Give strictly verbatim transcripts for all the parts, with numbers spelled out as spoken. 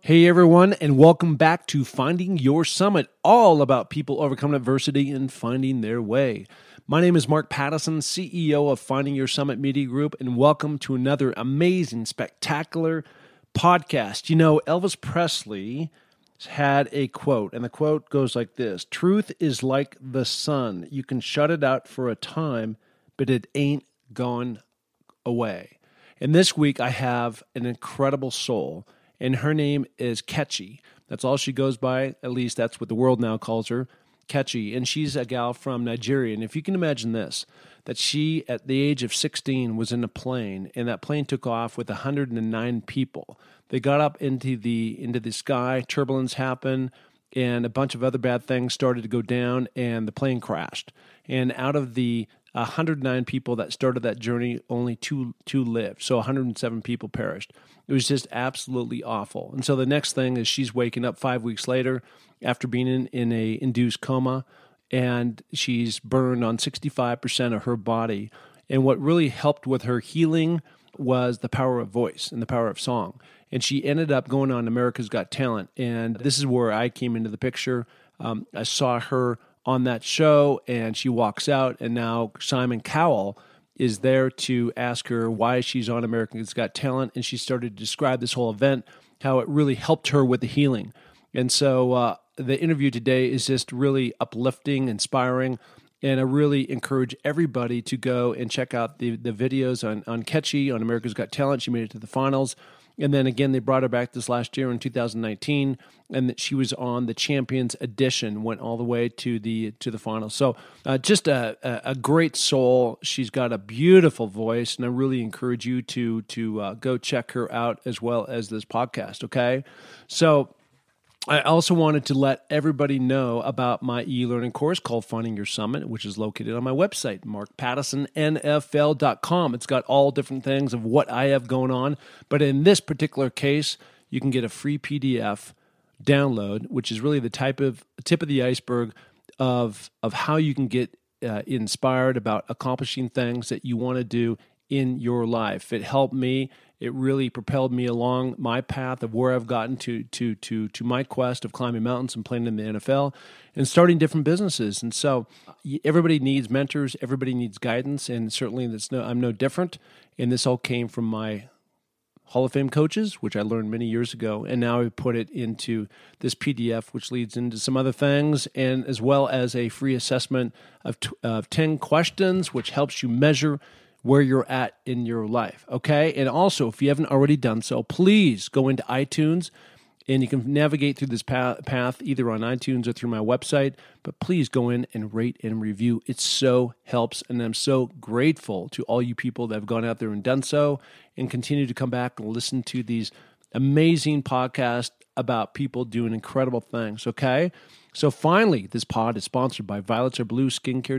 Hey everyone, and welcome back to Finding Your Summit, all about people overcoming adversity and finding their way. My name is Mark Pattison, C E O of Finding Your Summit Media Group, and welcome to another amazing, spectacular podcast. You know, Elvis Presley had a quote, and the quote goes like this: "Truth is like the sun. You can shut it out for a time, but it ain't gone away." And this week I have an incredible soul, and her name is Kechi. That's all she goes by. At least that's what the world now calls her, Kechi. And she's a gal from Nigeria. And if you can imagine this, that she, at the age of sixteen, was in a plane, and that plane took off with one hundred nine people. They got up into the into the sky, turbulence happened, and a bunch of other bad things started to go down, and the plane crashed. And out of the one hundred nine people that started that journey, only two two lived. So one hundred seven people perished. It was just absolutely awful. And so the next thing is she's waking up five weeks later after being in, in a induced coma, and she's burned on sixty-five percent of her body. And what really helped with her healing was the power of voice and the power of song. And she ended up going on America's Got Talent. And this is where I came into the picture. Um, I saw her on that show, and she walks out, and now Simon Cowell is there to ask her why she's on America's Got Talent, and she started to describe this whole event, how it really helped her with the healing. And so uh, the interview today is just really uplifting, inspiring, and I really encourage everybody to go and check out the, the videos on, on Kechi on America's Got Talent. She made it to the finals. And then again, they brought her back this last year in two thousand nineteen, and she was on the Champions Edition, went all the way to the to the finals. So uh, just a, a great soul. She's got a beautiful voice, and I really encourage you to to uh, go check her out as well as this podcast, okay? So I also wanted to let everybody know about my e-learning course called Finding Your Summit, which is located on my website, mark pattison N F L dot com. It's got all different things of what I have going on. But in this particular case, you can get a free P D F download, which is really the type of tip of the iceberg of, of how you can get uh, inspired about accomplishing things that you want to do in your life. It helped me. It really propelled me along my path of where I've gotten to to to to my quest of climbing mountains and playing in the N F L and starting different businesses. And so everybody needs mentors, everybody needs guidance, and certainly that's no, I'm no different. And this all came from my Hall of Fame coaches, which I learned many years ago, and now I put it into this P D F, which leads into some other things, and as well as a free assessment of, t- of ten questions, which helps you measure where you're at in your life, okay? And also, if you haven't already done so, please go into iTunes, and you can navigate through this path, path either on iTunes or through my website, but please go in and rate and review. It so helps, and I'm so grateful to all you people that have gone out there and done so and continue to come back and listen to these amazing podcasts about people doing incredible things, okay? So finally, this pod is sponsored by violets are blue skincare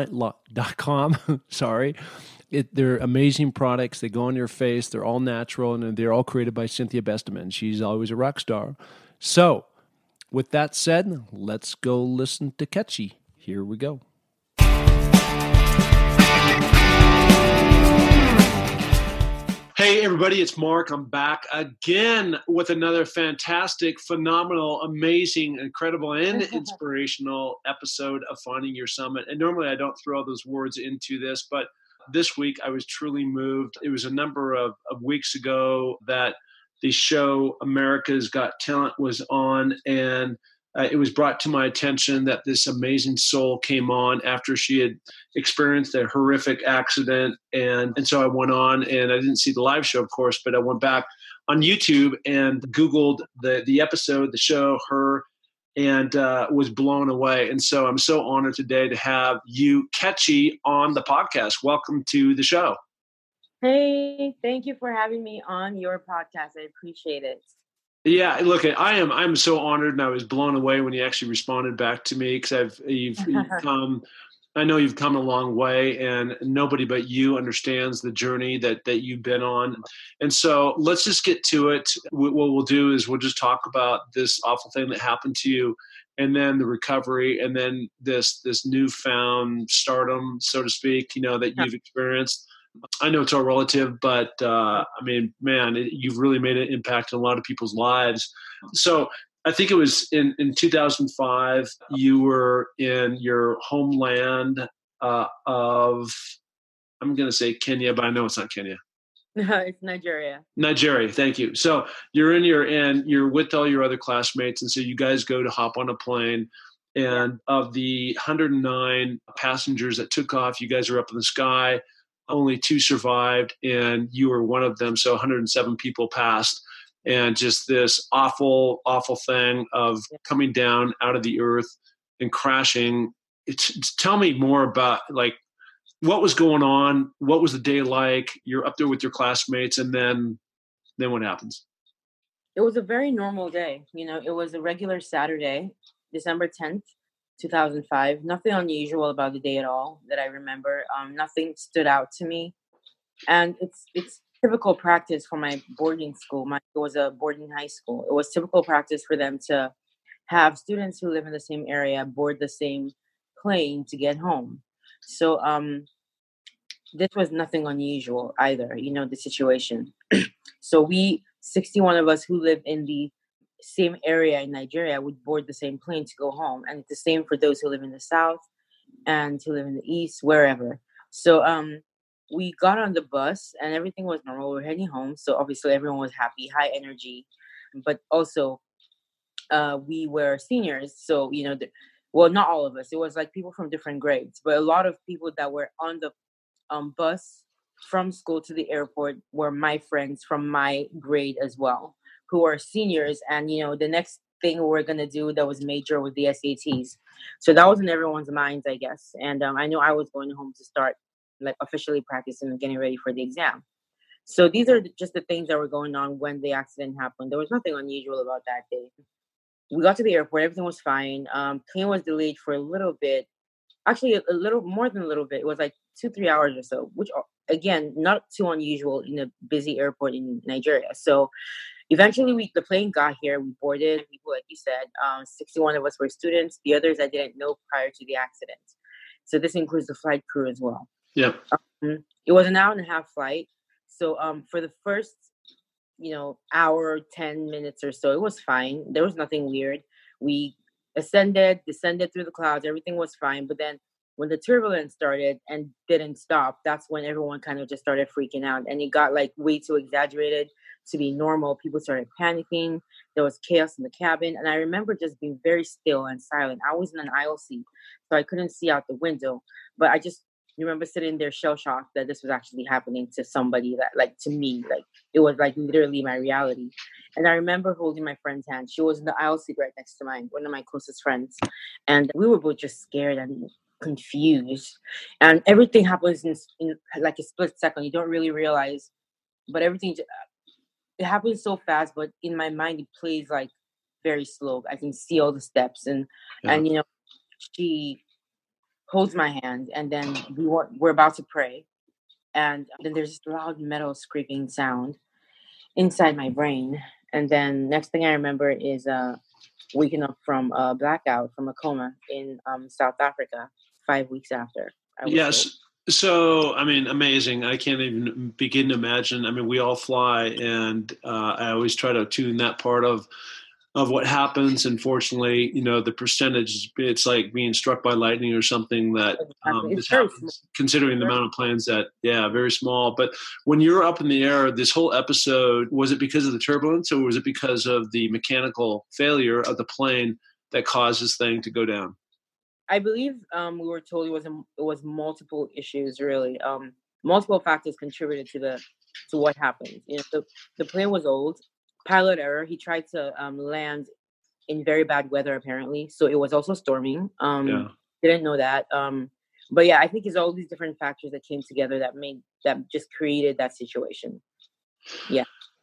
dot com. Sorry. It, they're amazing products. They go on your face. They're all natural, and they're all created by Cynthia Besteman. She's always a rock star. So with that said, let's go listen to Kechi. Here we go. Hey, everybody, it's Mark. I'm back again with another fantastic, phenomenal, amazing, incredible, and inspirational episode of Finding Your Summit. And normally I don't throw those words into this, but this week I was truly moved. It was a number of, of weeks ago that the show America's Got Talent was on, and uh, it was brought to my attention that this amazing soul came on after she had experienced a horrific accident. And, and so I went on, and I didn't see the live show, of course, but I went back on YouTube and Googled the, the episode, the show, her, and uh, was blown away. And so I'm so honored today to have you, Kechi, on the podcast. Welcome to the show. Hey, thank you for having me on your podcast. I appreciate it. Yeah, look, I am I'm so honored, and I was blown away when you actually responded back to me, because I've you've, you've come I know you've come a long way, and nobody but you understands the journey that, that you've been on. And so let's just get to it. What we'll do is we'll just talk about this awful thing that happened to you, and then the recovery, and then this this newfound stardom, so to speak, you know, that you've experienced. I know it's all relative, but uh, I mean, man, it, you've really made an impact in a lot of people's lives. So I think it was in, in two thousand five, you were in your homeland uh, of, I'm going to say Kenya, but I know it's not Kenya. No, it's Nigeria. Nigeria, thank you. So you're in your, and you're with all your other classmates, and so you guys go to hop on a plane. And yeah. Of the one hundred nine passengers that took off, you guys are up in the sky. Only two survived, and you were one of them. So one hundred seven people passed, and just this awful, awful thing of coming down out of the earth and crashing. It's, it's, tell me more about like what was going on. What was the day like? You're up there with your classmates, and then, then what happens? It was a very normal day. You know, it was a regular Saturday, December tenth. two thousand five. Nothing unusual about the day at all that I remember. Um, nothing stood out to me, and it's it's typical practice for my boarding school. My it was a boarding high school. It was typical practice for them to have students who live in the same area board the same plane to get home. So um, this was nothing unusual either. You know the situation. So we sixty-one of us who live in the same area in Nigeria would board the same plane to go home, and it's the same for those who live in the south and who live in the east, wherever. So um we got on the bus and everything was normal. We we're heading home, so obviously everyone was happy, high energy, but also uh we were seniors, so you know the, well, not all of us, it was like people from different grades, but a lot of people that were on the um bus from school to the airport were my friends from my grade as well, who are seniors. And, you know, the next thing we're going to do that was major with the S A Ts. So that was in everyone's minds, I guess. And um, I know I was going home to start like officially practicing and getting ready for the exam. So these are just the things that were going on when the accident happened. There was nothing unusual about that day. We got to the airport. Everything was fine. Um, plane was delayed for a little bit. Actually, a, a little more than a little bit. It was like two, three hours or so, which, again, not too unusual in a busy airport in Nigeria. So eventually, we the plane got here. We boarded. People, like you said, um, sixty-one of us were students. The others I didn't know prior to the accident. So this includes the flight crew as well. Yeah. Um, it was an hour and a half flight. So um, for the first, you know, hour, ten minutes or so, it was fine. There was nothing weird. We ascended, descended through the clouds. Everything was fine. But then when the turbulence started and didn't stop, that's when everyone kind of just started freaking out. And it got like way too exaggerated to be normal. People started panicking. There was chaos in the cabin. And I remember just being very still and silent. I was in an aisle seat, so I couldn't see out the window. But I just remember sitting there shell shocked that this was actually happening to somebody that, like, to me, like, it was like literally my reality. And I remember holding my friend's hand. She was in the aisle seat right next to mine, one of my closest friends. And we were both just scared and confused. And everything happens in, in like a split second. You don't really realize, but everything, it happens so fast. But in my mind, it plays like very slow. I can see all the steps. And, yeah. and you know, she holds my hand, and then we were, we're about to pray. And then there's this loud metal scraping sound inside my brain. And then next thing I remember is uh, waking up from a blackout, from a coma in um, South Africa, five weeks after. I was yes. told. So, I mean, amazing. I can't even begin to imagine. I mean, we all fly, and uh, I always try to tune that part of of what happens. Unfortunately, you know, the percentage, it's like being struck by lightning or something that um, this happens, considering the amount of planes that, yeah, very small. But when you're up in the air, this whole episode, was it because of the turbulence, or was it because of the mechanical failure of the plane that caused this thing to go down? I believe um, we were told it was a, it was multiple issues, really. Um, multiple factors contributed to the to what happened. You know, the, the plane was old. Pilot error. He tried to um, land in very bad weather, apparently. So it was also storming. Um, yeah. Didn't know that. Um, but yeah, I think it's all these different factors that came together that made that just created that situation. Yeah.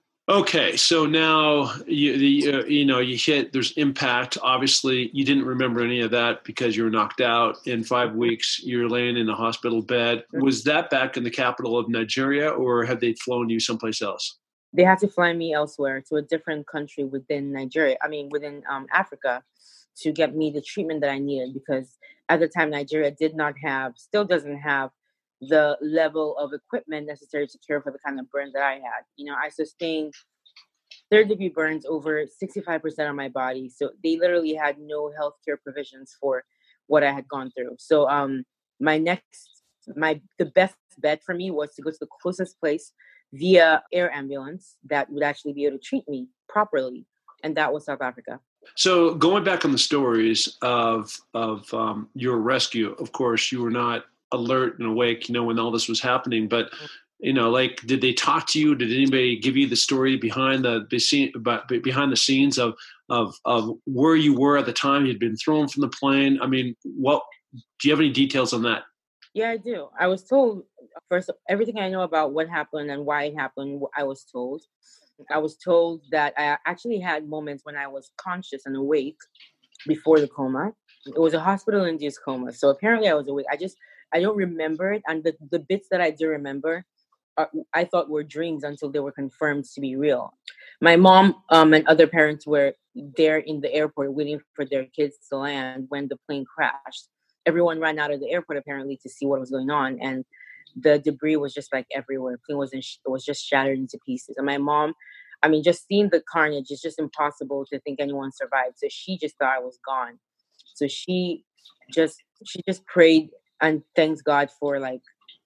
Okay, so now you the, uh, you know you hit. There's impact. Obviously, you didn't remember any of that because you were knocked out. In five weeks, you're laying in a hospital bed. Was that back in the capital of Nigeria, or had they flown you someplace else? They had to fly me elsewhere to a different country within Nigeria. I mean, within um, Africa, to get me the treatment that I needed, because at the time Nigeria did not have, still doesn't have, the level of equipment necessary to care for the kind of burn that I had. You know, I sustained third degree burns over sixty-five percent of my body. So they literally had no healthcare provisions for what I had gone through. So um, my next, my the best bet for me was to go to the closest place via air ambulance that would actually be able to treat me properly, and that was South Africa. So going back on the stories of of um, your rescue, of course, you were not alert and awake, you know, when all this was happening. But you know, like, did they talk to you? Did anybody give you the story behind the behind the scenes of of of where you were at the time? You'd been thrown from the plane. I mean, what do you have any details on that? Yeah, I do. I was told first everything I know about what happened and why it happened. I was told. I was told that I actually had moments when I was conscious and awake before the coma. It was a hospital-induced coma, so apparently I was awake. I just I don't remember it, and the the bits that I do remember, uh, I thought were dreams until they were confirmed to be real. My mom um, and other parents were there in the airport waiting for their kids to land when the plane crashed. Everyone ran out of the airport apparently to see what was going on, and the debris was just like everywhere. The plane was in sh- was just shattered into pieces. And my mom, I mean, just seeing the carnage, it's just impossible to think anyone survived. So she just thought I was gone. So she just she just prayed and thanks God for like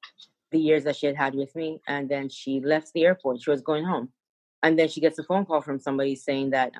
the years that she had had with me. And then she left the airport. She was going home, and then she gets a phone call from somebody saying that,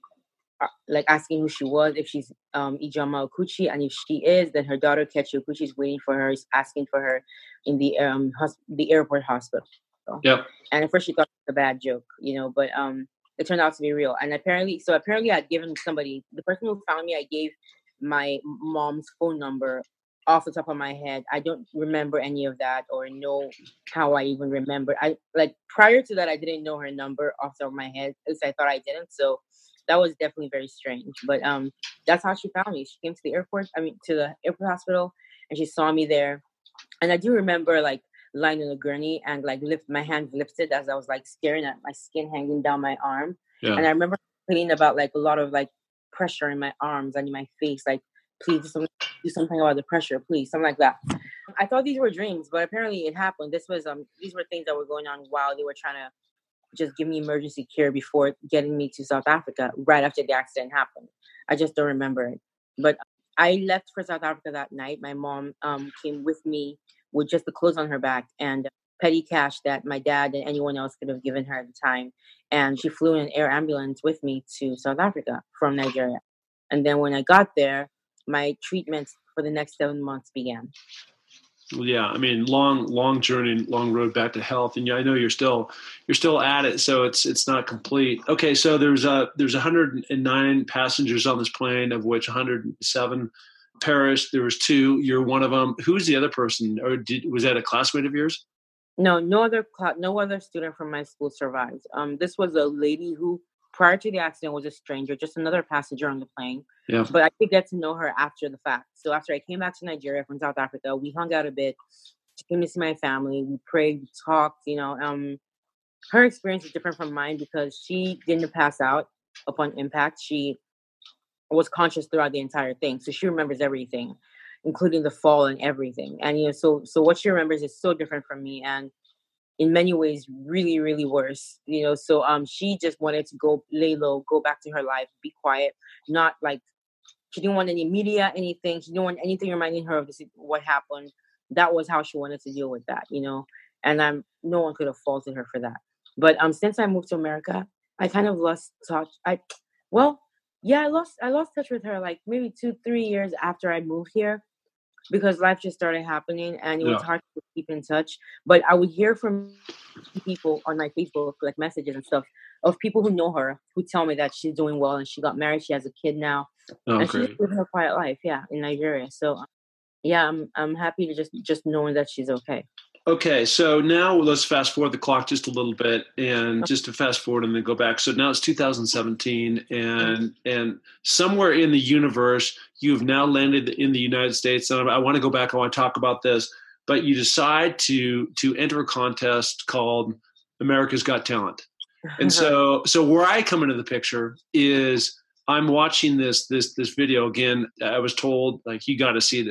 uh, like asking who she was, if she's um, Ijeoma Okuchi, and if she is, then her daughter Kechi Okuchi is waiting for her, is asking for her in the um hos- the airport hospital. Yep. And at first she thought it was a bad joke, you know, but um, it turned out to be real. And apparently, so apparently I'd given somebody, the person who found me, I gave my mom's phone number off the top of my head. I don't remember any of that or know how I even remember. I like prior to that, I didn't know her number off the top of my head, at least I thought I didn't. So that was definitely very strange. But um, that's how she found me. She came to the airport, I mean, to the airport hospital, and she saw me there. And I do remember like lying on a gurney and like lift my hand lifted as I was like staring at my skin hanging down my arm. Yeah. And I remember complaining about like a lot of like pressure in my arms and in my face, like please do something, do something about the pressure, please, something like that. I thought these were dreams, but apparently it happened. This was um these were things that were going on while they were trying to just give me emergency care before getting me to South Africa right after the accident happened. I just don't remember it. But I left for South Africa that night. My mom um came with me with just the clothes on her back and petty cash that my dad and anyone else could have given her at the time. And she flew in an air ambulance with me to South Africa from Nigeria. And then when I got there, my treatment for the next seven months began. Well, yeah, I mean, long, long journey, long road back to health, and yeah, I know you're still, you're still at it, so it's it's not complete. Okay, so there's a there's one hundred nine passengers on this plane, of which one hundred seven perished. There was two. You're one of them. Who's the other person, or did, was that a classmate of yours? No, no other cl- no other student from my school survived. Um, this was a lady who, prior to the accident, was a stranger, just another passenger on the plane. Yeah. But I did get to know her after the fact. So after I came back to Nigeria from South Africa, we hung out a bit. She came to see my family. We prayed, we talked. You know, um, her experience is different from mine because she didn't pass out upon impact. She was conscious throughout the entire thing, so she remembers everything, including the fall and everything. And you know, so so what she remembers is so different from me, and in many ways, really, really worse. You know, so um, she just wanted to go lay low, go back to her life, be quiet, not like. She didn't want any media, anything. She didn't want anything reminding her of this, what happened. That was how she wanted to deal with that, you know. And I'm no one could have faulted her for that. But um, since I moved to America, I kind of lost touch. I, well, yeah, I lost I lost touch with her like maybe two, three years after I moved here, because life just started happening and it Yeah. was hard to keep in touch. But I would hear from people on my Facebook, like messages and stuff, of people who know her, who tell me that she's doing well and she got married, she has a kid now, Oh, and great. she's living her quiet life, yeah, in Nigeria. So, um, yeah, I'm I'm happy to just just knowing that she's okay. Okay, so now let's fast forward the clock just a little bit, and just to fast forward and then go back. So now it's two thousand seventeen, and and somewhere in the universe, you've now landed in the United States. And I want to go back. I want to talk about this, but you decide to to enter a contest called America's Got Talent. And so so where I come into the picture is I'm watching this this this video again. I was told, like, you got to see this.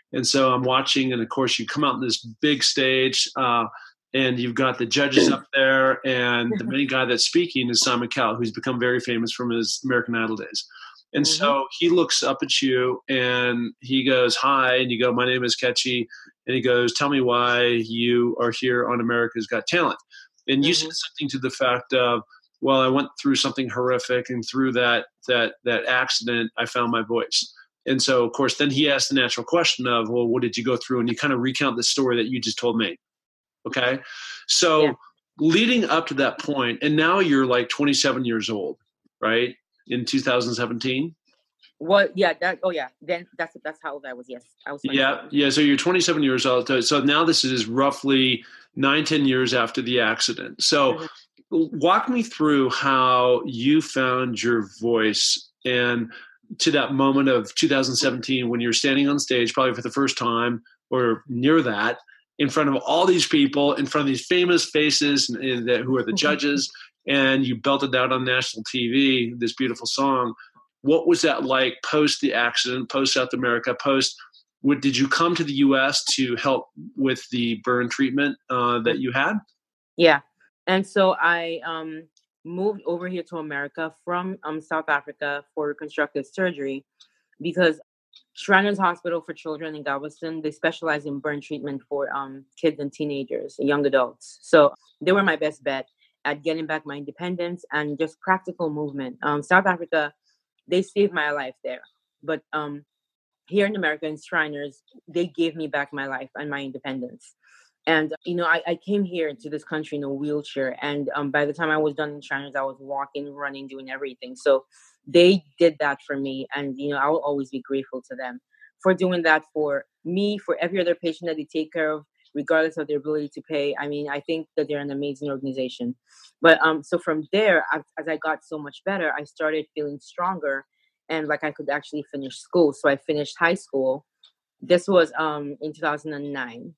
And so I'm watching, and of course you come out on this big stage, uh, and you've got the judges up there, and the main guy that's speaking is Simon Cowell, who's become very famous from his American Idol days. And mm-hmm. so he looks up at you and he goes, hi. And you go, my name is Kechi. And he goes, tell me why you are here on America's Got Talent. And you mm-hmm. said something to the fact of, well, I went through something horrific, and through that, that, that accident, I found my voice. And so, of course, then he asked the natural question of, well, what did you go through? And you kind of recount the story that you just told me. Okay. So yeah. leading up to that point, and now you're like twenty-seven years old, right? In two thousand seventeen. Well, yeah, that, oh yeah. Then that's, that's how old I was. Yes. I was. Yeah. Yeah. So you're twenty-seven years old. So now this is roughly nine, ten years after the accident. So mm-hmm. walk me through how you found your voice, and to that moment of two thousand seventeen when you're standing on stage, probably for the first time or near that, in front of all these people, in front of these famous faces and, and the, who are the judges, and you belted out on national T V this beautiful song. What was that like post the accident, post South America, post? What, did you come to the U S to help with the burn treatment uh, that you had? Yeah, and so I um, moved over here to America from um, South Africa for reconstructive surgery, because Shriners Hospital for Children in Galveston, they specialize in burn treatment for um, kids and teenagers, young adults. So they were my best bet at getting back my independence and just practical movement. Um, South Africa, they saved my life there. But um, here in America, in Shriners, they gave me back my life and my independence. And, you know, I, I came here to this country in a wheelchair. And um, by the time I was done in Shriners, I was walking, running, doing everything. So they did that for me. And, you know, I will always be grateful to them for doing that for me, for every other patient that they take care of, regardless of their ability to pay. I mean, I think that they're an amazing organization. But um, so from there, as, as I got so much better, I started feeling stronger, and like I could actually finish school. So I finished high school. This was um, in two thousand nine.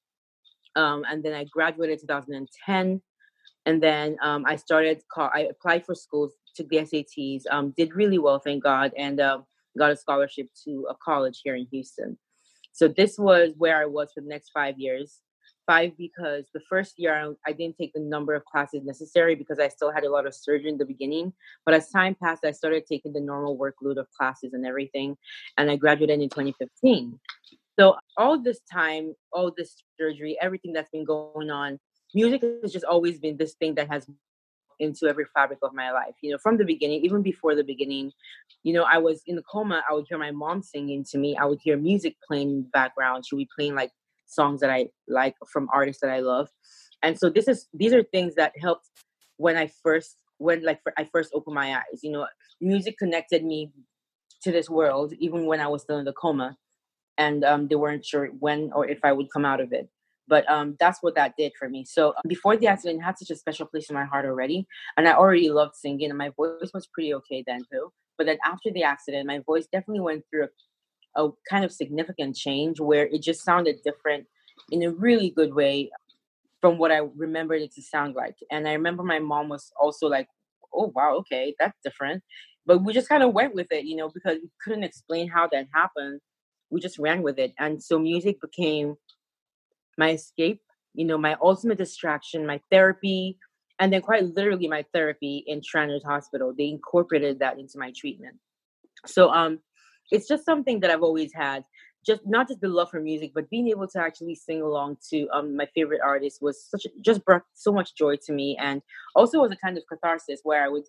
Um, and then I graduated two thousand ten. And then um, I started, call, I applied for schools, took the S A Ts, um, did really well, thank God, and uh, got a scholarship to a college here in Houston. So this was where I was for the next five years. Five because the first year I, I didn't take the number of classes necessary because I still had a lot of surgery in the beginning. But as time passed, I started taking the normal workload of classes and everything. And I graduated in twenty fifteen. So all this time, all this surgery, everything that's been going on, music has just always been this thing that has into every fabric of my life. You know, from the beginning, even before the beginning, you know, I was in the coma. I would hear my mom singing to me. I would hear music playing in the background. She would be playing like songs that I like from artists that I love. And so this is, these are things that helped when I first, when like I first opened my eyes. You know, music connected me to this world, even when I was still in the coma. And um, they weren't sure when or if I would come out of it. But um, that's what that did for me. So um, before the accident, it had such a special place in my heart already. And I already loved singing, and my voice was pretty okay then too. But then after the accident, my voice definitely went through a, a kind of significant change where it just sounded different in a really good way from what I remembered it to sound like. And I remember my mom was also like, oh, wow, okay, that's different. But we just kind of went with it, you know, because we couldn't explain how that happened. We just ran with it. And so music became my escape, you know, my ultimate distraction, my therapy, and then quite literally my therapy in Shriners Hospital. They incorporated that into my treatment. So um, it's just something that I've always had, just not just the love for music, but being able to actually sing along to um, my favorite artist was such a, just brought so much joy to me. And also was a kind of catharsis where I would,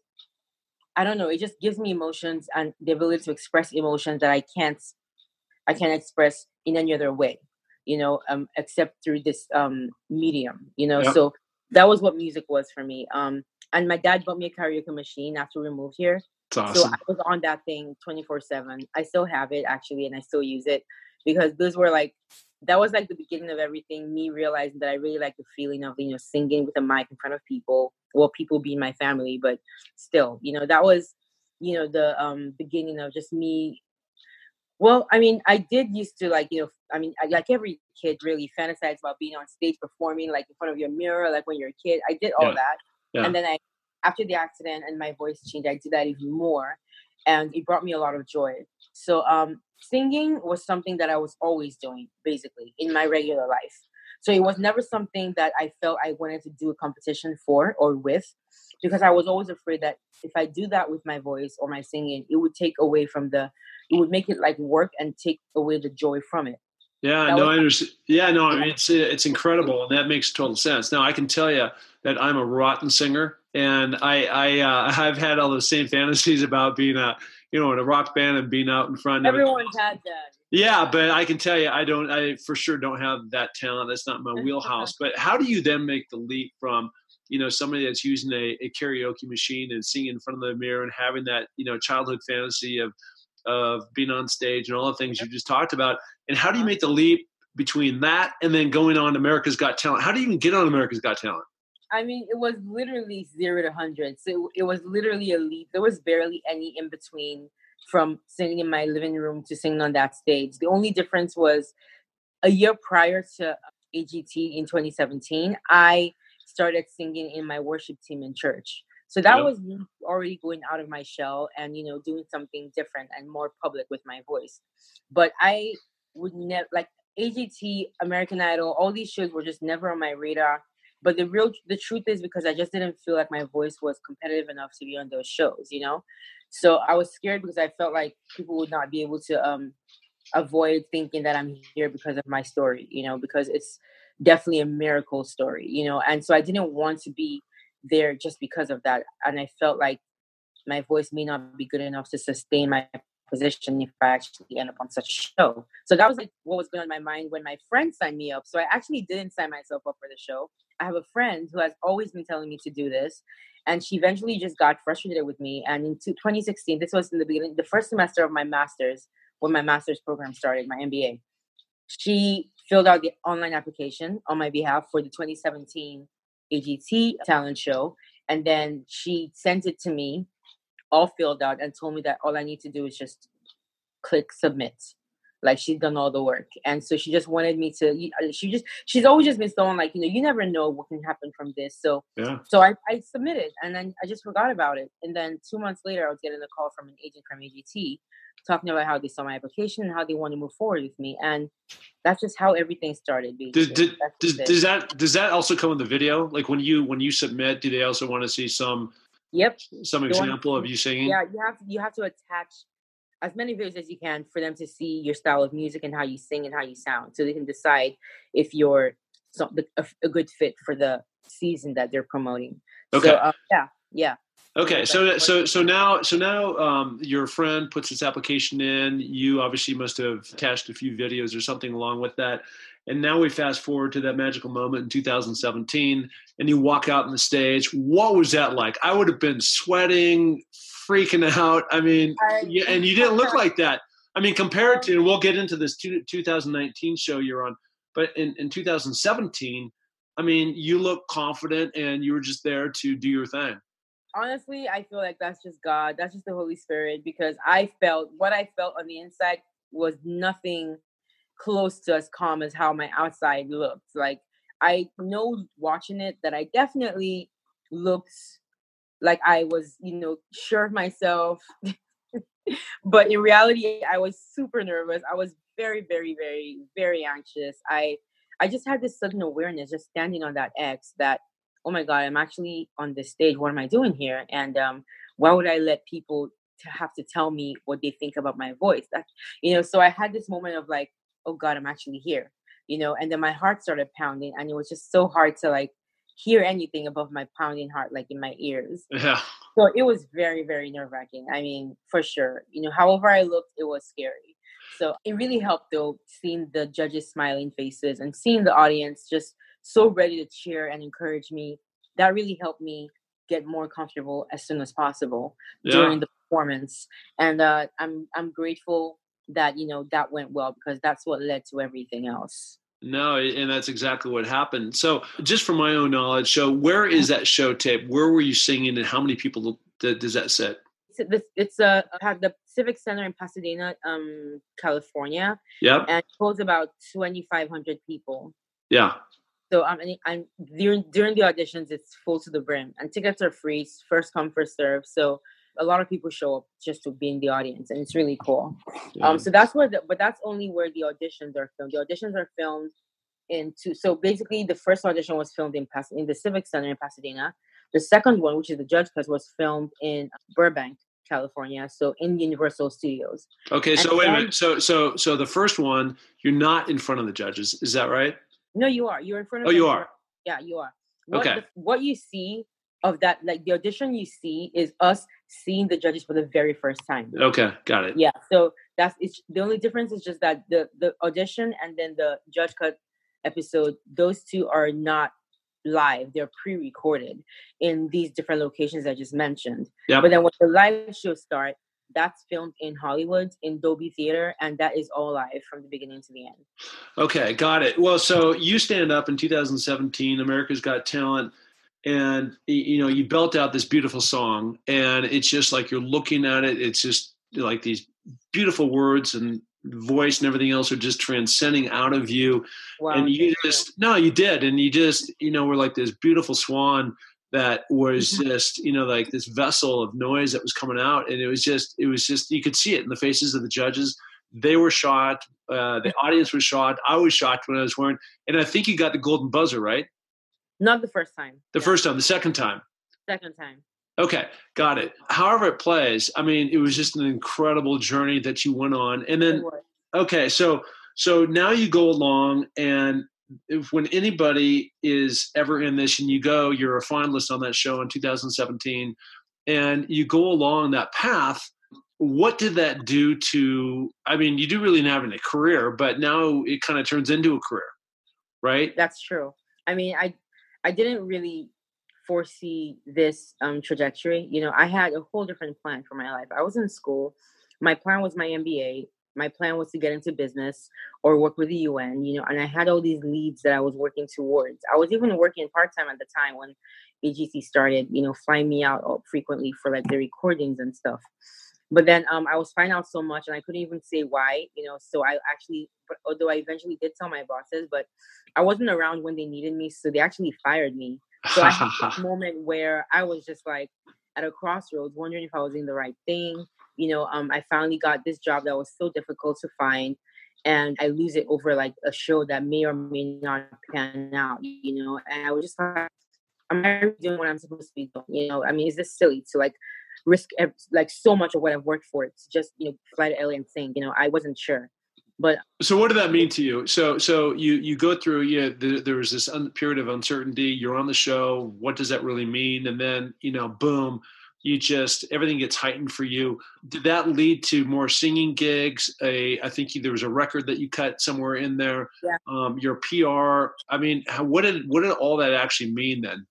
I don't know, it just gives me emotions and the ability to express emotions that I can't I can't express in any other way, you know, um, except through this um, medium, you know. Yep. So that was what music was for me. Um, and my dad bought me a karaoke machine after we moved here. That's so awesome. I was on that thing twenty-four seven. I still have it actually, and I still use it because those were like, that was like the beginning of everything. Me realizing that I really like the feeling of, you know, singing with a mic in front of people. Well, people being my family, but still, you know, that was, you know, the um, beginning of just me. Well, I mean, I did used to like, you know, I mean, I, like every kid really fantasize about being on stage performing like in front of your mirror, like when you're a kid. I did all yeah. that. Yeah. And then I, after the accident and my voice changed, I did that even more. and it brought me a lot of joy. So um, singing was something that I was always doing, basically, in my regular life. So it was never something that I felt I wanted to do a competition for or with, because I was always afraid that if I do that with my voice or my singing, it would take away from the, it would make it like work and take away the joy from it. Yeah, That no, was I understand. Yeah, no, I mean, it's it's incredible, and that makes total sense. Now, I can tell you that I'm a rotten singer, and I I uh, I've had all the same fantasies about being a you know in a rock band and being out in front. Everyone's had that. Yeah, but I can tell you, I don't. I for sure don't have that talent. That's not my wheelhouse. But how do you then make the leap from you know somebody that's using a, a karaoke machine and singing in front of the mirror and having that you know childhood fantasy of of being on stage and all the things you just talked about, and how do you make the leap between that and then going on America's Got Talent? How do you even get on America's Got Talent? I mean, it was literally zero to hundred. So it was literally a leap. There was barely any in between from singing in my living room to singing on that stage. The only difference was a year prior to A G T in twenty seventeen, I started singing in my worship team in church. So that yep. was me already going out of my shell and, you know, doing something different and more public with my voice. But I would never, like A G T, American Idol, all these shows were just never on my radar. But the real, the truth is because I just didn't feel like my voice was competitive enough to be on those shows, you know? So I was scared because I felt like people would not be able to um, avoid thinking that I'm here because of my story, you know, because it's definitely a miracle story, you know? And so I didn't want to be there just because of that. And I felt like my voice may not be good enough to sustain my position if I actually end up on such a show. So that was like what was going on in my mind when my friend signed me up. So I actually didn't sign myself up for the show. I have a friend who has always been telling me to do this. And she eventually just got frustrated with me. And in twenty sixteen, this was in the beginning, the first semester of my master's, when my master's program started, my M B A, she filled out the online application on my behalf for the twenty seventeen A G T talent show. And then she sent it to me all filled out and told me that all I need to do is just click submit. Like she's done all the work. And so she just wanted me to, she just, she's always just been someone like, you know, you never know what can happen from this. So, yeah. so I, I submitted and then I just forgot about it. And then two months later, I was getting a call from an agent from A G T talking about how they saw my application and how they want to move forward with me. And that's just how everything started. Does, did, does, does that, does that also come in the video? Like when you, when you submit, do they also want to see some, Yep. some example of you singing? Yeah. You have, you have to attach as many videos as you can for them to see your style of music and how you sing and how you sound, so they can decide if you're so, a, a good fit for the season that they're promoting. Okay. So, uh, yeah, yeah. Okay, so so so now so now um, your friend puts this application in. You obviously must have attached a few videos or something along with that. And now we fast forward to that magical moment in two thousand seventeen, and you walk out on the stage. What was that like? I would have been sweating, freaking out. I mean, I, yeah, and you didn't look like that. I mean, compared to, and we'll get into this two, twenty nineteen show you're on, but in, in two thousand seventeen, I mean, you look confident and you were just there to do your thing. Honestly, I feel like that's just God. That's just the Holy Spirit, because I felt what I felt on the inside was nothing close to as calm as how my outside looked. Like, I know watching it that I definitely looked like I was, you know, sure of myself. But in reality, I was super nervous. I was very, very, very, very anxious. I I just had this sudden awareness just standing on that X that, oh my God, I'm actually on this stage. What am I doing here? And um, why would I let people to have to tell me what they think about my voice? That, you know, so I had this moment of like, oh God, I'm actually here, you know, and then my heart started pounding, and it was just so hard to like hear anything above my pounding heart, like in my ears. Yeah. So it was very, very nerve wracking. I mean, for sure, you know, however I looked, it was scary. So it really helped though, seeing the judges' smiling faces and seeing the audience just so ready to cheer and encourage me. That really helped me get more comfortable as soon as possible yeah. during the performance. And uh, I'm I'm grateful that, you know, that went well, because that's what led to everything else. No, and that's exactly what happened. So just from my own knowledge, so where is that show tape? Where were you singing, and how many people does that sit? It's, it's uh, at the Civic Center in Pasadena, um, California. Yep. And it holds about twenty-five hundred people. Yeah. So um, and, and during during the auditions, it's full to the brim, and tickets are free, first come, first serve. So a lot of people show up just to be in the audience, and it's really cool. Yeah. Um, so that's where, the, but that's only where the auditions are filmed. The auditions are filmed in two. So basically, the first audition was filmed in Pas- in the Civic Center in Pasadena. The second one, which is the Judge Cut, was filmed in Burbank, California. So in Universal Studios. Okay, so And wait a then- minute. So so so the first one, you're not in front of the judges, is that right? No, you are. You're in front of. Oh, you them. are. Yeah, you are. What Okay. The, what you see of that, like the audition you see, is us seeing the judges for the very first time. Okay, got it. Yeah. So that's it's the only difference is just that the the audition and then the Judge Cut episode, those two are not live. They're pre-recorded in these different locations I just mentioned. Yep. But then when the live shows start, that's filmed in Hollywood in Dolby Theater, and that is all live from the beginning to the end. Okay, got it. Well, so you stand up in two thousand seventeen, America's Got Talent, and you know you belt out this beautiful song, and it's just like you're looking at it. It's just like these beautiful words and voice and everything else are just transcending out of you. Wow. And you thank just you. no, you did, and you just you know were like this beautiful swan that was just you know like this vessel of noise that was coming out, and it was just it was just you could see it in the faces of the judges. They were shocked. Uh, the audience was shocked. I was shocked when I was wearing, and I think you got the golden buzzer, right? Not the first time. The Yeah. first time, the second time. Second time. Okay, got it. However it plays, I mean, it was just an incredible journey that you went on. And then, It was. okay, so so now you go along, and if when anybody is ever in this, and you go, you're a finalist on that show in two thousand seventeen, and you go along that path. What did that do to? I mean, you do really have a career, but now it kind of turns into a career, right? That's true. I mean, I I didn't really foresee this um, trajectory. You know, I had a whole different plan for my life. I was in school. My plan was my M B A. My plan was to get into business or work with the U N, you know, and I had all these leads that I was working towards. I was even working part-time at the time when A G C started, you know, flying me out frequently for like the recordings and stuff. But then um, I was finding out so much, and I couldn't even say why, you know, so I actually, although I eventually did tell my bosses, but I wasn't around when they needed me, so they actually fired me. So I had this moment where I was just like at a crossroads, wondering if I was doing the right thing. You know, um, I finally got this job that was so difficult to find, and I lose it over like a show that may or may not pan out, you know, and I was just like, am I doing what I'm supposed to be doing? You know, I mean, is this silly to like risk ev- like so much of what I've worked for to just, you know, fly to L A and sing? You know, I wasn't sure. But so what did that mean to you? So so you you go through, yeah, there, there was this un- period of uncertainty. You're on the show. What does that really mean? And then, you know, boom, you just, everything gets heightened for you. Did that lead to more singing gigs? A, I think you, there was a record that you cut somewhere in there. Yeah. Um, your P R. I mean, how, what did what did all that actually mean then?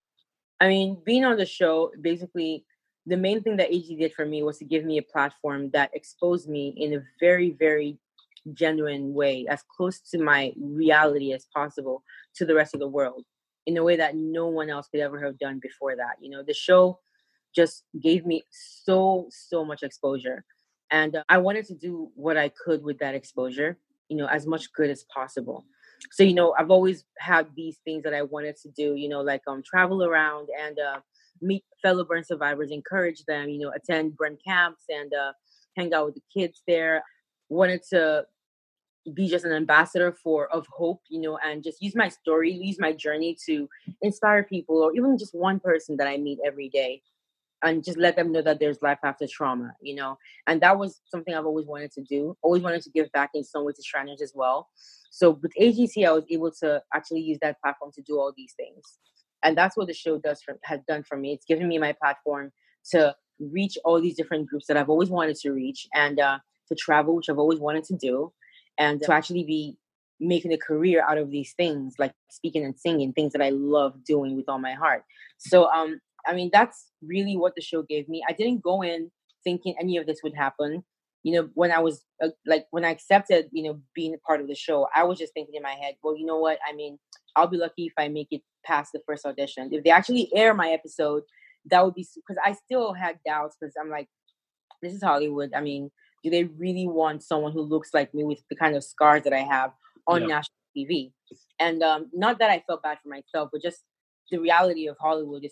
I mean, being on the show, basically, the main thing that A G did for me was to give me a platform that exposed me in a very, very genuine way, as close to my reality as possible to the rest of the world, in a way that no one else could ever have done before that. You know, the show just gave me so, so much exposure. And uh, I wanted to do what I could with that exposure, you know, as much good as possible. So, you know, I've always had these things that I wanted to do, you know, like um, travel around and uh, meet fellow burn survivors, encourage them, you know, attend burn camps and uh, hang out with the kids there. Wanted to be just an ambassador for of hope, you know, and just use my story, use my journey to inspire people, or even just one person that I meet every day, and just let them know that there's life after trauma, you know. And that was something I've always wanted to do, always wanted to give back in some way to Shriners as well. So with A G C, I was able to actually use that platform to do all these things. And that's what the show does for, has done for me. It's given me my platform to reach all these different groups that I've always wanted to reach, and uh, to travel, which I've always wanted to do, and to actually be making a career out of these things, like speaking and singing, things that I love doing with all my heart. So, um, I mean, that's really what the show gave me. I didn't go in thinking any of this would happen. You know, when I was uh, like, when I accepted, you know, being a part of the show, I was just thinking in my head, well, you know what? I mean, I'll be lucky if I make it past the first audition. If they actually air my episode, that would be, because I still had doubts, because I'm like, this is Hollywood. I mean, do they really want someone who looks like me with the kind of scars that I have on yeah. national T V? And um, not that I felt bad for myself, but just the reality of Hollywood is not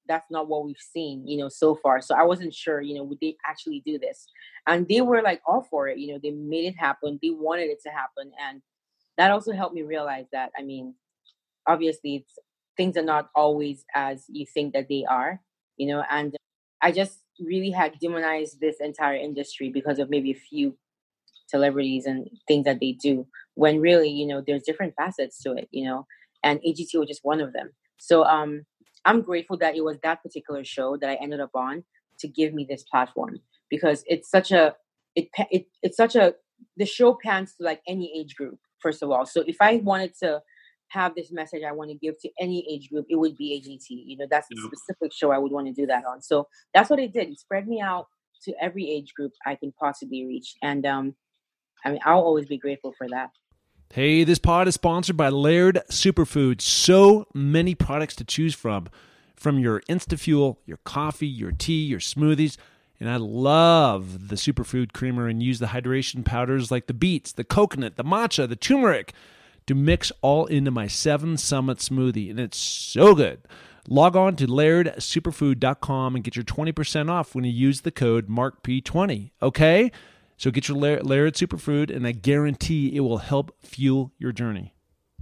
that's not what we've seen, you know, so far. So I wasn't sure, you know, would they actually do this? And they were like all for it. You know, they made it happen. They wanted it to happen, and that also helped me realize that. I mean, obviously, it's, things are not always as you think that they are, you know. And I just really had demonized this entire industry because of maybe a few celebrities and things that they do, when really, you know, there's different facets to it, you know, and A G T was just one of them. So um, I'm grateful that it was that particular show that I ended up on to give me this platform, because it's such a, it, it it's such a, the show pans to like any age group, first of all. So if I wanted to have this message I want to give to any age group, it would be A G T. You know, that's the specific show I would want to do that on. So that's what it did. It spread me out to every age group I can possibly reach. And um, I mean, I'll always be grateful for that. Hey, this pod is sponsored by Laird Superfood. So many products to choose from, from your InstaFuel, your coffee, your tea, your smoothies. And I love the Superfood Creamer and use the hydration powders like the beets, the coconut, the matcha, the turmeric to mix all into my Seven Summit smoothie. And it's so good. Log on to laird superfood dot com and get your twenty percent off when you use the code mark P twenty. Okay? So get your Laird Superfood, and I guarantee it will help fuel your journey.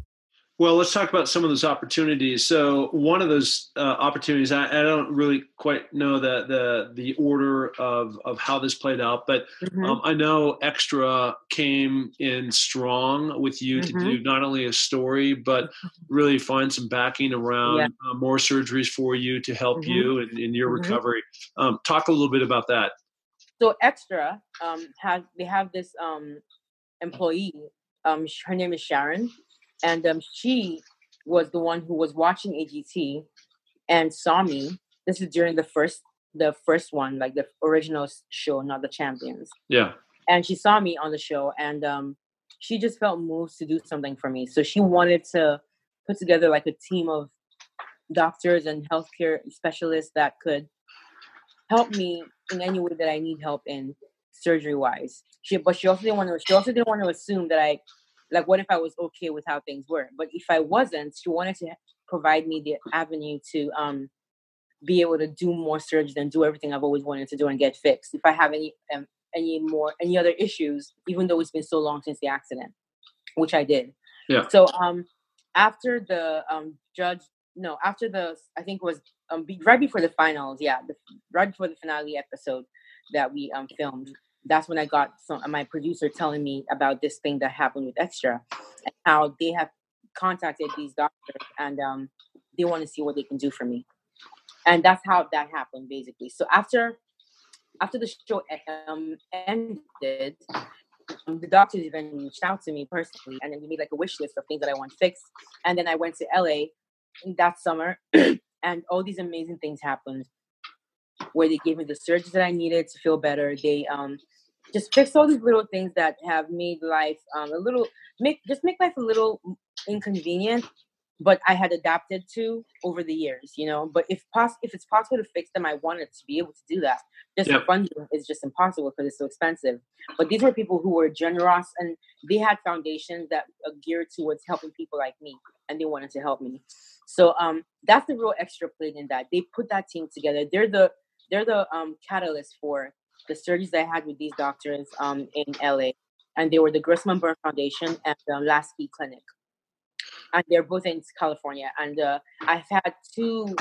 Well, let's talk about some of those opportunities. So one of those uh, opportunities, I, I don't really quite know the the the order of of how this played out, but mm-hmm. um, I know Extra came in strong with you mm-hmm. to do not only a story, but really find some backing around yeah. uh, more surgeries for you to help mm-hmm. you in, in your mm-hmm. recovery. Um, talk a little bit about that. So Extra um, has they have this um, employee. Um, her name is Sharon. And um, she was the one who was watching A G T and saw me. This is during the first, the first one, like the original show, not the Champions. Yeah. And she saw me on the show, and um, she just felt moved to do something for me. So she wanted to put together like a team of doctors and healthcare specialists that could help me in any way that I need help in, surgery wise. She, but she also didn't want to. She also didn't want to assume that I. Like, what if I was okay with how things were? But if I wasn't, she wanted to provide me the avenue to um, be able to do more surgery and do everything I've always wanted to do and get fixed. If I have any um, any more any other issues, even though it's been so long since the accident, which I did. Yeah. So um, after the um, judge, no, after the I think it was um, be, right before the finals, yeah, the, right before the finale episode that we um, filmed. That's when I got some, my producer telling me about this thing that happened with Extra and how they have contacted these doctors and um, they want to see what they can do for me. And that's how that happened, basically. So after after the show um, ended, um, the doctors eventually reached out to me personally, and then we made like a wish list of things that I want fixed. And then I went to L A that summer, and all these amazing things happened, where they gave me the surgeries that I needed to feel better. They um, just fixed all these little things that have made life um, a little, make just make life a little inconvenient, but I had adapted to over the years, you know. But if poss- if it's possible to fix them, I wanted to be able to do that. Just yep. funding is just impossible because it's so expensive. But these were people who were generous, and they had foundations that are geared towards helping people like me, and they wanted to help me. So um, that's the real Extra played in that. They put that team together. They're the They're the um, catalyst for the surgeries I had with these doctors um, in L A. And they were the Grossman Burn Foundation and the Lasky Clinic. And they're both in California. And uh, I've had two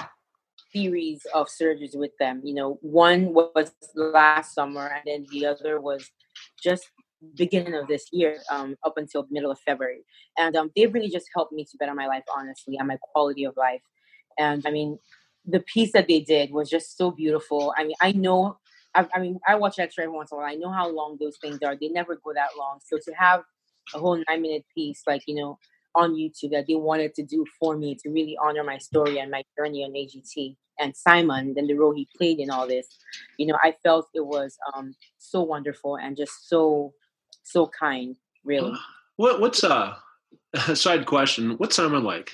series of surgeries with them. You know, one was last summer, and then the other was just beginning of this year, um, up until the middle of February. And um, they've really just helped me to better my life, honestly, and my quality of life. And I mean, the piece that they did was just so beautiful. I mean, I know, I, I mean, I watch Extra every once in a while. I know how long those things are. They never go that long. So to have a whole nine minute piece, like, you know, on YouTube that they wanted to do for me to really honor my story and my journey on A G T and Simon and the role he played in all this, you know, I felt it was um, so wonderful and just so, so kind, really. What, what's uh, a side question? What's Simon like?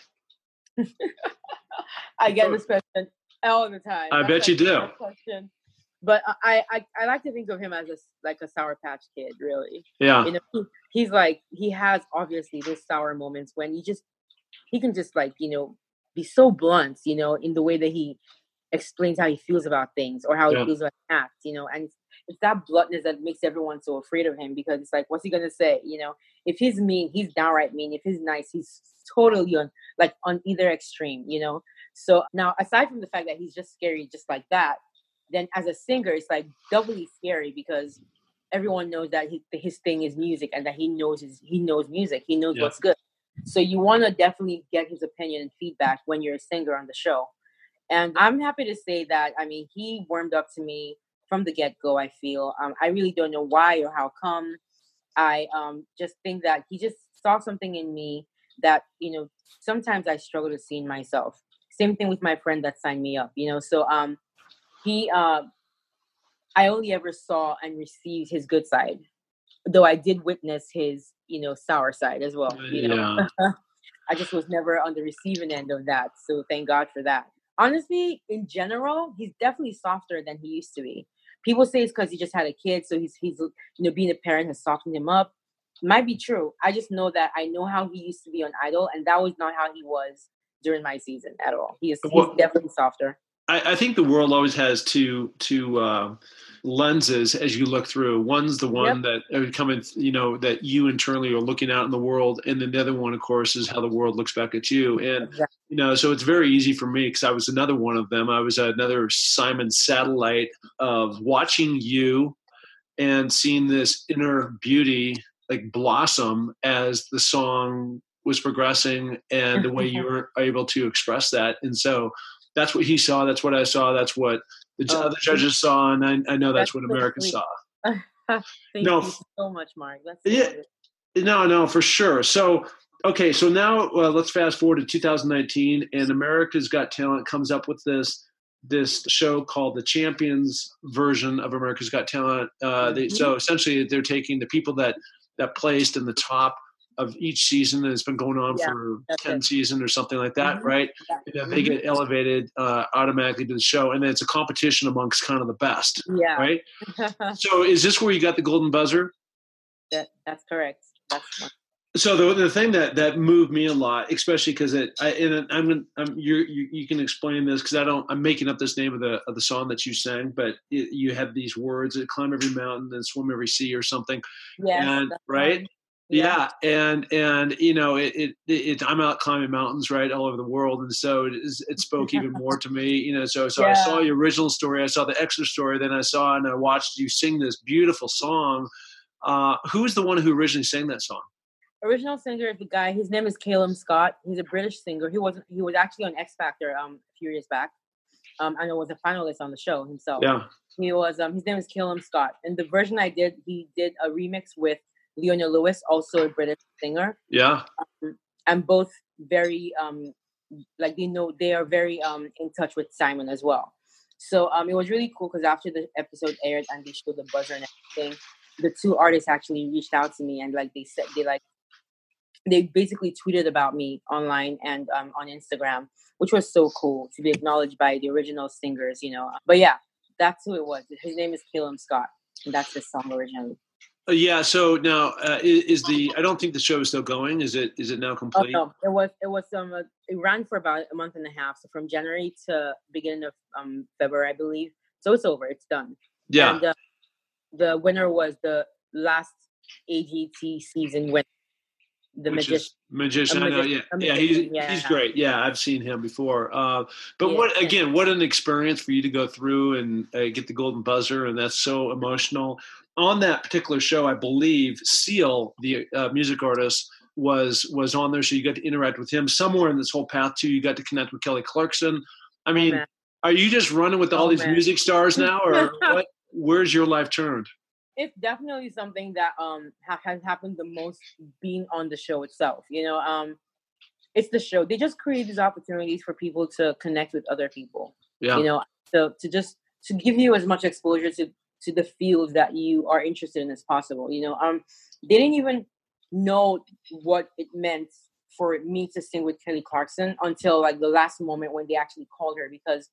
I get this question all the time. I That's bet like you do. Question. But I, I, I like to think of him as a, like a Sour Patch Kid, really. Yeah. You know, he, he's like, he has obviously those sour moments when he just, he can just like, you know, be so blunt, you know, in the way that he explains how he feels about things or how Yeah. he feels about acts, you know, and it's, it's that bluntness that makes everyone so afraid of him, because it's like, what's he gonna say? You know, if he's mean, he's downright mean. If he's nice, he's totally on like on either extreme, you know. So now, aside from the fact that he's just scary, just like that, then as a singer, it's like doubly scary because everyone knows that he, his thing is music and that he knows his, he knows music. He knows Yeah. what's good. So you want to definitely get his opinion and feedback when you're a singer on the show. And I'm happy to say that, I mean, he warmed up to me from the get-go, I feel. Um, I really don't know why or how come. I um, just think that he just saw something in me that, you know, sometimes I struggle to see in myself. Same thing with my friend that signed me up, you know. So um, he, uh, I only ever saw and received his good side, though I did witness his, you know, sour side as well. You know, Yeah. I just was never on the receiving end of that. So thank God for that. Honestly, in general, he's definitely softer than he used to be. People say it's because he just had a kid, so he's he's you know being a parent has softened him up. Might be true. I just know that I know how he used to be on Idol, and that was not how he was during my season at all. He is he's Well, definitely softer. I, I think the world always has two two uh, lenses as you look through. One's the one Yep. that are coming, you know, that you internally are looking out in the world, and then the other one, of course, is how the world looks back at you. And Exactly. you know, so it's very easy for me because I was another one of them. I was another Simon satellite of watching you and seeing this inner beauty like blossom as the song was progressing and the way you were able to express that. And so that's what he saw. That's what I saw. That's what the Oh, other judges saw. And I, I know that's, that's what so America sweet. saw. Thank No, you so much, Mark. That's so yeah, wonderful. no, no, for sure. So, okay. So now uh, let's fast forward to two thousand nineteen, and America's Got Talent comes up with this, this show called the Champions version of America's Got Talent. Uh, they, Mhm. so essentially they're taking the people that, that placed in the top of each season, and it's been going on Yeah, for that's ten it. seasons or something like that, Mhm. right? Yeah. And then they Mhm. get elevated uh, automatically to the show, and then it's a competition amongst kind of the best, Yeah. right? So is this where you got the golden buzzer? that that's correct. That's fun. So the the thing that, that moved me a lot, especially because it, I, and I'm, I'm you you you can explain this because I don't, I'm making up this name of the of the song that you sang, but it, you have these words that climb every mountain and swim every sea or something, Yes, and that's right, fun. yeah, and and you know it, it it I'm out climbing mountains right all over the world, and so it is, it spoke even more to me, you know. So so Yeah. I saw your original story, I saw the extra story, then I saw and I watched you sing this beautiful song. Uh, who was the one who originally sang that song? Original singer is the guy. His name is Calum Scott. He's a British singer. He was he was actually on X Factor um a few years back. Um, and was a finalist on the show himself. Yeah. He was um his name is Calum Scott. And the version I did, he did a remix with Leona Lewis, also a British singer. Yeah. Um, and both very um like they know they are very um in touch with Simon as well. So um it was really cool because after the episode aired and they showed the buzzer and everything, the two artists actually reached out to me and like they said they like they basically tweeted about me online and um, on Instagram, which was so cool to be acknowledged by the original singers, you know. But yeah, that's who it was. His name is Calum Scott, and that's the song originally. Uh, yeah. So now uh, is, is the? I don't think the show is still going. Is it? Is it now Oh complete? no, it was it was um uh, it ran for about a month and a half, so from January to beginning of um February, I believe. So it's over. It's done. Yeah. And uh, the winner was the last A G T season winner. The Which magician. is magician. I know. Yeah. A Yeah. magician, He's yeah. he's great. Yeah, I've seen him before. Uh, but Yeah, what yeah. again? What an experience for you to go through and uh, get the golden buzzer, and that's so emotional. On that particular show, I believe Seal, the uh, music artist, was was on there, so you got to interact with him. Somewhere in this whole path too, you got to connect with Kelly Clarkson. I Oh, mean, man. are you just running with all Oh, these man. music stars now, or what? Where's your life turned? It's definitely something that um ha- has happened the most being on the show itself. You know, um, it's the show. They just create these opportunities for people to connect with other people. Yeah. You know, to to just to give you as much exposure to to the fields that you are interested in as possible. You know, um, they didn't even know what it meant for me to sing with Kelly Clarkson until like the last moment when they actually called her, because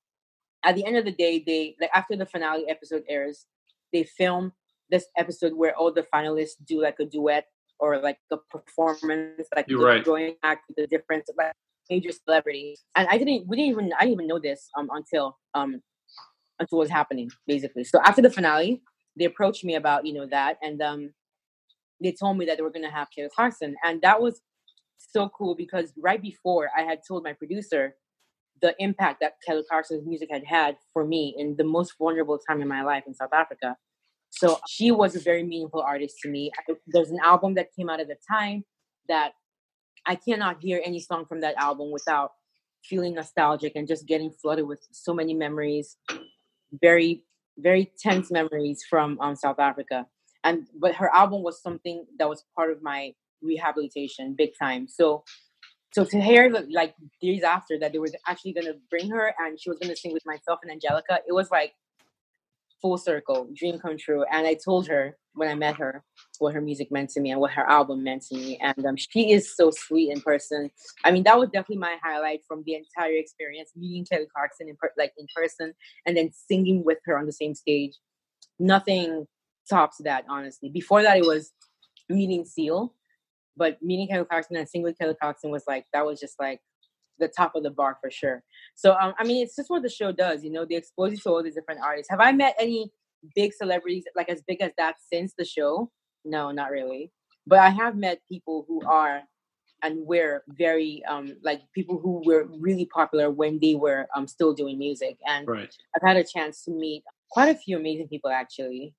at the end of the day, they like after the finale episode airs, they film this episode where all the finalists do like a duet or like a performance, like You're the right. joint act with the difference. Like major celebrity. And I didn't, we didn't even, I didn't even know this um, until, um, until it was happening, basically. So after the finale, they approached me about, you know, that. And um, they told me that they were going to have Kelly Clarkson. And that was so cool because right before I had told my producer the impact that Kelly Clarkson's music had had for me in the most vulnerable time in my life in South Africa. So she was a very meaningful artist to me. I, there's an album that came out at the time that I cannot hear any song from that album without feeling nostalgic and just getting flooded with so many memories, very, very tense memories from um, South Africa. And but her album was something that was part of my rehabilitation, big time. So, so to hear that, like days after that, they were actually gonna bring her and she was gonna sing with myself and Angelica. It was like full circle, dream come true. And I told her when I met her what her music meant to me and what her album meant to me. And um, she is so sweet in person. I mean, that was definitely my highlight from the entire experience, meeting Kelly Clarkson in per- like in person and then singing with her on the same stage. Nothing tops that, honestly. Before that, it was meeting Seal, but meeting Kelly Clarkson and singing with Kelly Clarkson was like, that was just like the top of the bar for sure. So, um, I mean, it's just what the show does, you know, they expose you to all these different artists. Have I met any big celebrities, like as big as that since the show? No, not really. But I have met people who are and were very, um, like people who were really popular when they were um, still doing music. And Right. I've had a chance to meet quite a few amazing people, actually.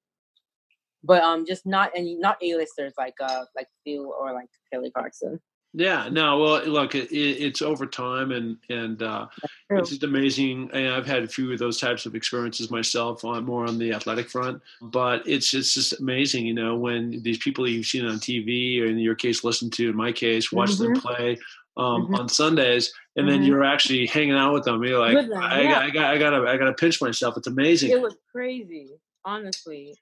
But um, just not any, not A-listers like uh, like Phil or like Kelly Clarkson. Yeah, no, well, look, it, it's over time, and and uh, it's just amazing. And I've had a few of those types of experiences myself, on more on the athletic front. But it's it's just amazing, you know, when these people you've seen on T V, or in your case, listen to, in my case, watch mm-hmm. them play um, mm-hmm. on Sundays, and mm-hmm. then you're actually hanging out with them. You're like, them, I, yeah. I, I got, I gotta, I gotta pinch myself. It's amazing. It was crazy, honestly.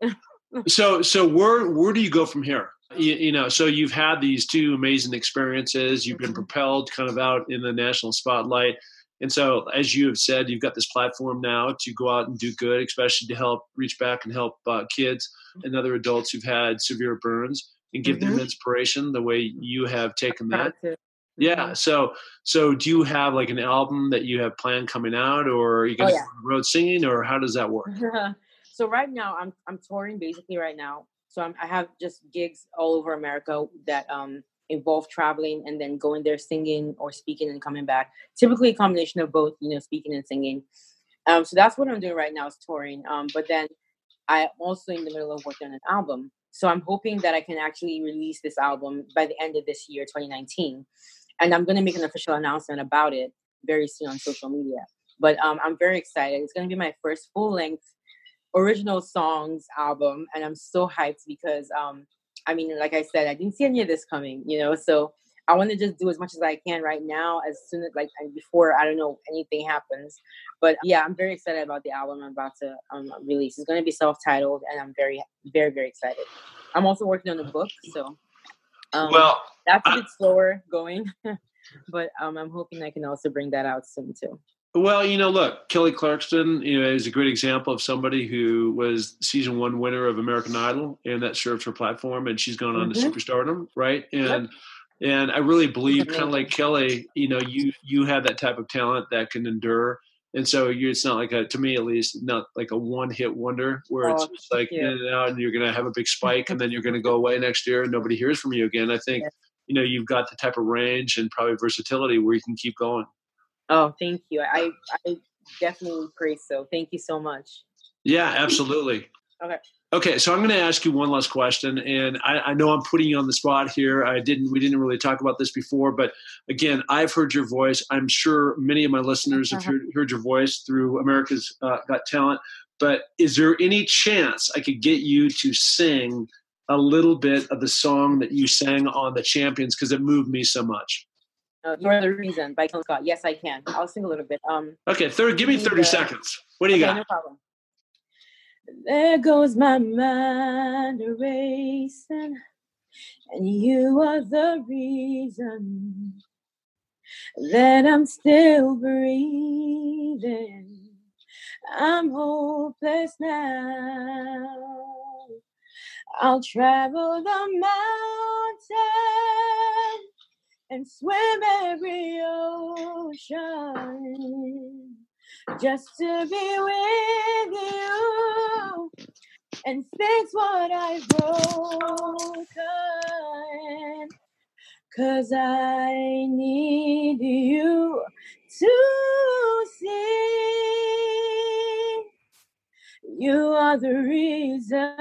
so, so where where do you go from here? You, you know, so you've had these two amazing experiences. You've been propelled kind of out in the national spotlight. And so, as you have said, you've got this platform now to go out and do good, especially to help reach back and help uh, kids and other adults who've had severe burns and give mm-hmm. them inspiration the way you have taken that. Mm-hmm. Yeah. So, so do you have like an album that you have planned coming out, or are you going to oh, yeah. go on the road singing, or how does that work? So right now I'm, I'm touring basically right now. So I'm, I have just gigs all over America that um, involve traveling and then going there singing or speaking and coming back. Typically a combination of both, you know, speaking and singing. Um, so that's what I'm doing right now, is touring. Um, but then I'm also in the middle of working on an album. So I'm hoping that I can actually release this album by the end of this year, twenty nineteen. And I'm going to make an official announcement about it very soon on social media. But um, I'm very excited. It's going to be my first full-length original songs album, and I'm so hyped because um I mean, like I said, I didn't see any of this coming, you know, so I want to just do as much as I can right now, as soon as like before I don't know anything happens. But yeah, I'm very excited about the album I'm about to um release. It's going to be self-titled, and I'm very very very excited. I'm also working on a book, so um well that's a bit I- slower going but um I'm hoping I can also bring that out soon too. Well, you know, look, Kelly Clarkson, you know, is a great example of somebody who was season one winner of American Idol, and that served her platform, and she's gone on mm-hmm. to superstardom, right? And yep. and I really believe, kind of like Kelly, you know, you you have that type of talent that can endure, and so you, it's not like a, to me at least, not like a one hit wonder where oh, it's just like in and out, and you're going to have a big spike, and then you're going to go away next year, and nobody hears from you again. I think, yeah. you know, you've got the type of range and probably versatility where you can keep going. Oh, thank you. I, I definitely praise so. Thank you so much. Yeah, absolutely. Okay. Okay, so I'm going to ask you one last question, and I, I know I'm putting you on the spot here. I didn't, we didn't really talk about this before, but again, I've heard your voice. I'm sure many of my listeners have heard, heard your voice through America's uh, Got Talent. But is there any chance I could get you to sing a little bit of the song that you sang on The Champions, because it moved me so much? Uh, You're the Reason by Tom Scott. Yes, I can. I'll sing a little bit. Um, okay, third. Give me thirty uh, seconds. What do you okay, got? No problem. There goes my mind racing, and you are the reason that I'm still breathing. I'm hopeless now. I'll travel the mountain and swim every ocean just to be with you and fix what I've broken. 'Cause I need you to see you are the reason.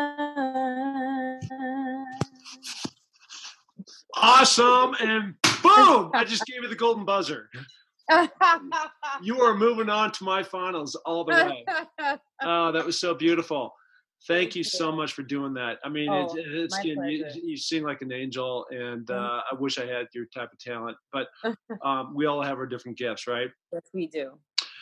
Awesome. And boom, I just gave you the golden buzzer. You are moving on to my finals all the way. Oh, that was so beautiful. Thank you so much for doing that. I mean, oh, it's, it's you, you sing like an angel, and uh, I wish I had your type of talent. But um, we all have our different gifts, right? Yes, we do.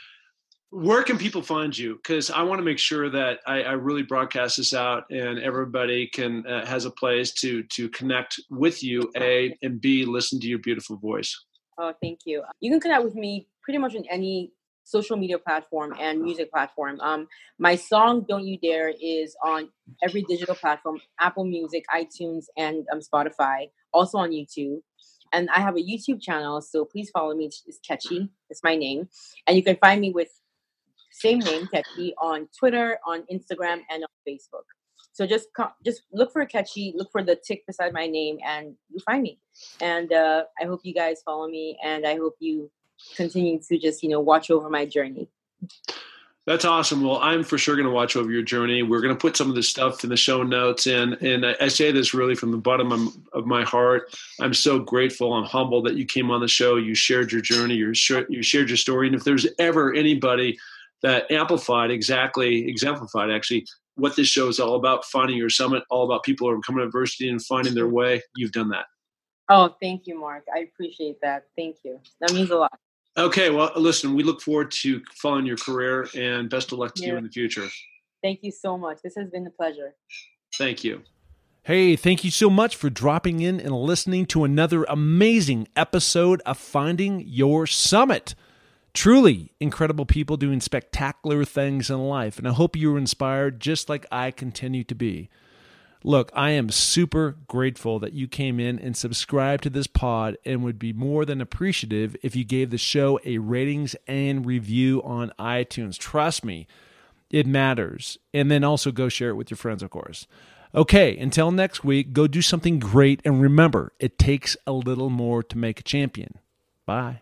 Where can people find you? Because I want to make sure that I, I really broadcast this out, and everybody can uh, has a place to to connect with you. A and B, listen to your beautiful voice. Oh, thank you. You can connect with me pretty much on any social media platform and music platform. Um, my song "Don't You Dare" is on every digital platform: Apple Music, iTunes, and um, Spotify. Also on YouTube. And I have a YouTube channel, so please follow me. It's, it's Catchy. It's my name, and you can find me with same name, Catchy, on Twitter, on Instagram, and on Facebook. So just just look for Catchy, look for the tick beside my name, and you find me. And uh, I hope you guys follow me, and I hope you continue to just, you know, watch over my journey. That's awesome. Well, I'm for sure going to watch over your journey. We're going to put some of this stuff in the show notes. And, and I, I say this really from the bottom of, of my heart. I'm so grateful. I'm humbled that you came on the show. You shared your journey. You shared, you shared your story. And if there's ever anybody that amplified exactly, exemplified actually what this show is all about, finding your summit, all about people overcoming adversity and finding their way, you've done that. Oh, thank you, Mark. I appreciate that. Thank you. That means a lot. Okay, well, listen, we look forward to following your career, and best of luck to yeah. you in the future. Thank you so much. This has been a pleasure. Thank you. Hey, thank you so much for dropping in and listening to another amazing episode of Finding Your Summit. Truly incredible people doing spectacular things in life, and I hope you were inspired just like I continue to be. Look, I am super grateful that you came in and subscribed to this pod, and would be more than appreciative if you gave the show a ratings and review on iTunes. Trust me, it matters. And then also go share it with your friends, of course. Okay, until next week, go do something great, and remember, it takes a little more to make a champion. Bye.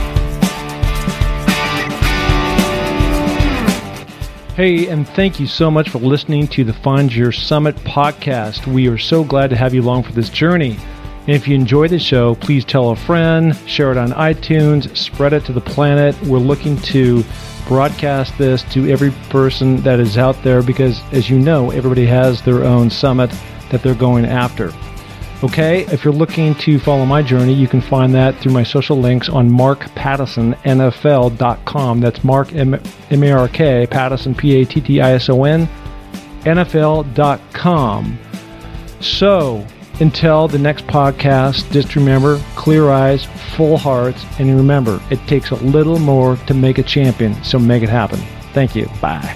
Hey, and thank you so much for listening to the Find Your Summit podcast. We are so glad to have you along for this journey. And if you enjoy the show, please tell a friend, share it on iTunes, spread it to the planet. We're looking to broadcast this to every person that is out there because, as you know, everybody has their own summit that they're going after. Okay, if you're looking to follow my journey, you can find that through my social links on mark pattison N F L dot com. That's Mark, M A R K, Pattison, P A T T I S O N, N F L dot com. So, until the next podcast, just remember, clear eyes, full hearts, and remember, it takes a little more to make a champion, so make it happen. Thank you. Bye.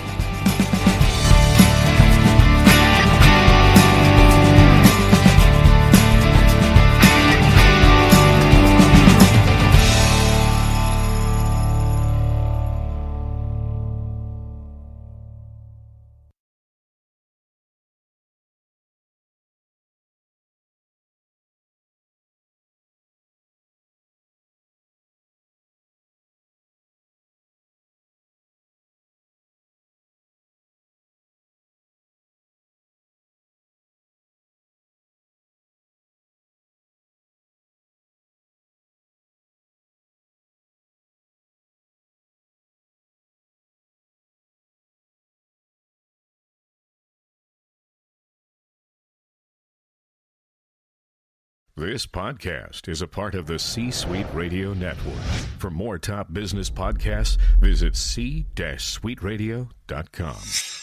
This podcast is a part of the C-Suite Radio Network. For more top business podcasts, visit c suite radio dot com.